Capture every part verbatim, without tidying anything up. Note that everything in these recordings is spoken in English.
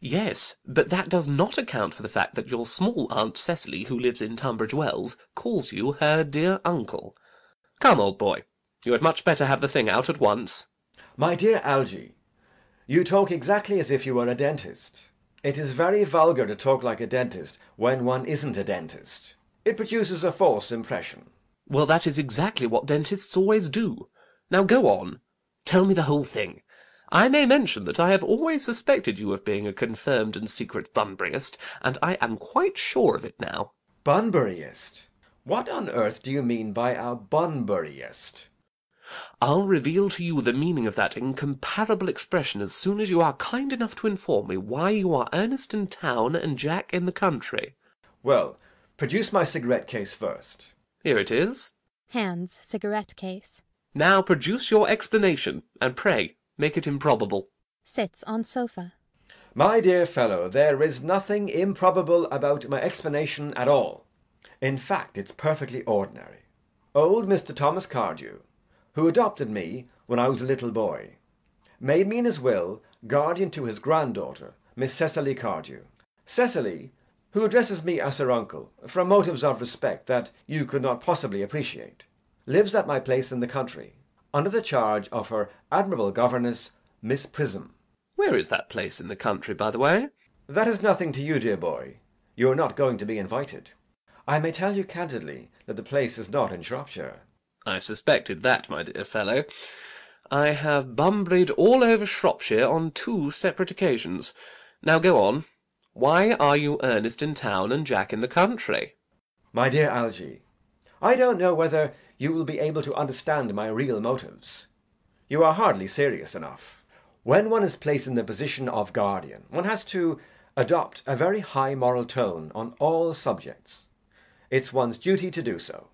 Yes, but that does not account for the fact that your small Aunt Cecily, who lives in Tunbridge Wells, calls you her dear uncle. Come, old boy, you had much better have the thing out at once. My dear Algy, you talk exactly as if you were a dentist. It is very vulgar to talk like a dentist when one isn't a dentist. It produces a false impression. Well, that is exactly what dentists always do. Now go on. Tell me the whole thing. I may mention that I have always suspected you of being a confirmed and secret Bunburyist, and I am quite sure of it now. Bunburyist? What on earth do you mean by a Bunburyist? I'll reveal to you the meaning of that incomparable expression as soon as you are kind enough to inform me why you are Ernest in town and Jack in the country. Well, produce my cigarette case first. Here it is. Hands cigarette case. Now produce your explanation, and pray make it improbable. Sits on sofa. My dear fellow, there is nothing improbable about my explanation at all. In fact, it's perfectly ordinary. Old Mister Thomas Cardew, who adopted me when I was a little boy, made me in his will guardian to his granddaughter, Miss Cecily Cardew. Cecily, who addresses me as her uncle, from motives of respect that you could not possibly appreciate, lives at my place in the country, under the charge of her admirable governess, Miss Prism. Where is that place in the country, by the way? That is nothing to you, dear boy. You are not going to be invited. I may tell you candidly that the place is not in Shropshire. I suspected that, my dear fellow. I have Bunburyed all over Shropshire on two separate occasions. Now go on. Why are you Ernest in town and Jack in the country? My dear Algy, I don't know whether you will be able to understand my real motives. You are hardly serious enough. When one is placed in the position of guardian, one has to adopt a very high moral tone on all subjects. It's one's duty to do so.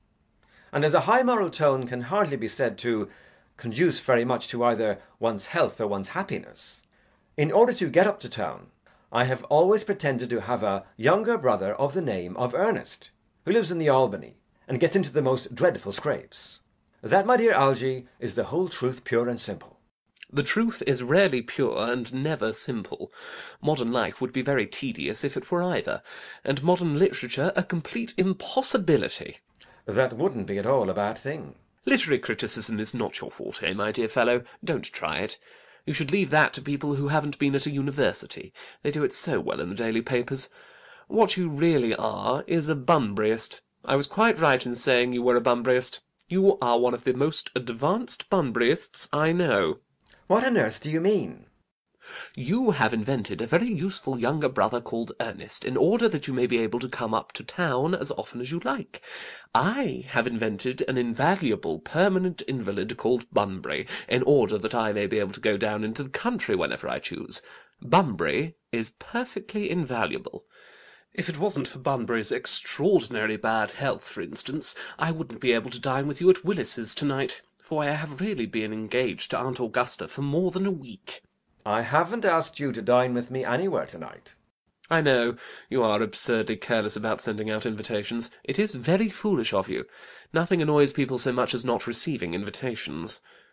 And as a high moral tone can hardly be said to conduce very much to either one's health or one's happiness, in order to get up to town, I have always pretended to have a younger brother of the name of Ernest, who lives in the Albany, and gets into the most dreadful scrapes. That, my dear Algy, is the whole truth, pure and simple. The truth is rarely pure and never simple. Modern life would be very tedious if it were either, and modern literature a complete impossibility. That wouldn't be at all a bad thing. Literary criticism is not your forte, my dear fellow. Don't try it. You should leave that to people who haven't been at a university. They do it so well in the daily papers. What you really are is a Bunburyist. I was quite right in saying you were a Bunburyist. You are one of the most advanced Bunburyists I know. What on earth do you mean? You have invented a very useful younger brother called Ernest, in order that you may be able to come up to town as often as you like. I have invented an invaluable permanent invalid called Bunbury, in order that I may be able to go down into the country whenever I choose. Bunbury is perfectly invaluable. If it wasn't for Bunbury's extraordinarily bad health, for instance, I wouldn't be able to dine with you at Willis's to-night, for I have really been engaged to Aunt Augusta for more than a week. I haven't asked you to dine with me anywhere tonight. I know. You are absurdly careless about sending out invitations. It is very foolish of you. Nothing annoys people so much as not receiving invitations.